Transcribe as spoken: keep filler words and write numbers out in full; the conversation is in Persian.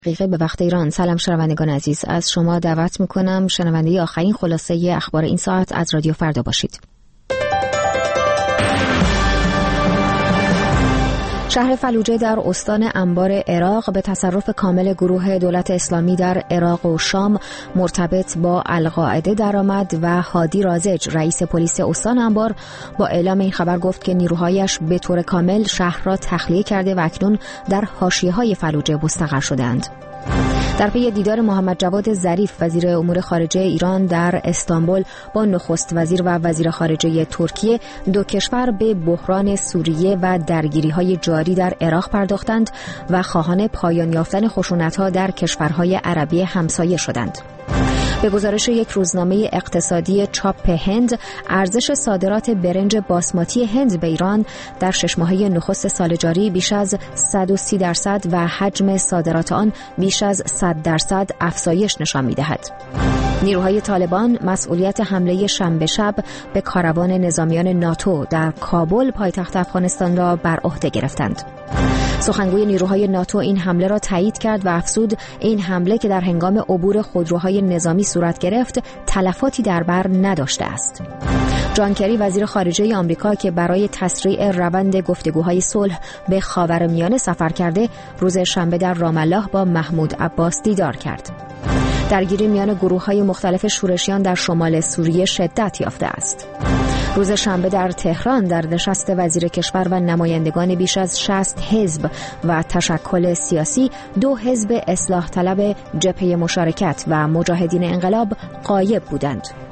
دقیقه به وقت ایران. سلام شنوندگان عزیز، از شما دعوت میکنم شنونده آخرین خلاصه اخبار این ساعت از رادیو فردا باشید. شهر فلوجه در استان انبار عراق به تصرف کامل گروه دولت اسلامی در عراق و شام مرتبط با القاعده درآمد و هادی رازج، رئیس پلیس استان انبار، با اعلام این خبر گفت که نیروهایش به طور کامل شهر را تخلیه کرده و اکنون در حاشیه‌های فلوجه مستقر شدند. در پی دیدار محمد جواد ظریف وزیر امور خارجه ایران در استانبول با نخست وزیر و وزیر خارجه ترکیه، دو کشور به بحران سوریه و درگیری‌های جاری در عراق پرداختند و خواهان پایان یافتن خشونت‌ها در کشورهای عربی همسایه شدند. به گزارش یک روزنامه اقتصادی چاپ هند، ارزش صادرات برنج باسماتی هند به ایران در شش ماهه نخست سال جاری بیش از صد و سی درصد و حجم صادرات آن بیش از صد درصد افزایش نشان می‌دهد. نیروهای طالبان مسئولیت حمله شنبه شب به کاروان نظامیان ناتو در کابل پایتخت افغانستان را بر عهده گرفتند. سخنگوی نیروهای ناتو این حمله را تایید کرد و افزود این حمله که در هنگام عبور خودروهای نظامی صورت گرفت تلفاتی در بر نداشته است. جان کری وزیر خارجه آمریکا که برای تسریع روند گفتگوهای صلح به خاورمیانه سفر کرده، روز شنبه در رام الله با محمود عباس دیدار کرد. درگیری میان گروه‌های مختلف شورشیان در شمال سوریه شدت یافته است. روز شنبه در تهران در نشست وزیر کشور و نمایندگان بیش از شصت حزب و تشکل سیاسی، دو حزب اصلاح طلب جبهه مشارکت و مجاهدین انقلاب غایب بودند.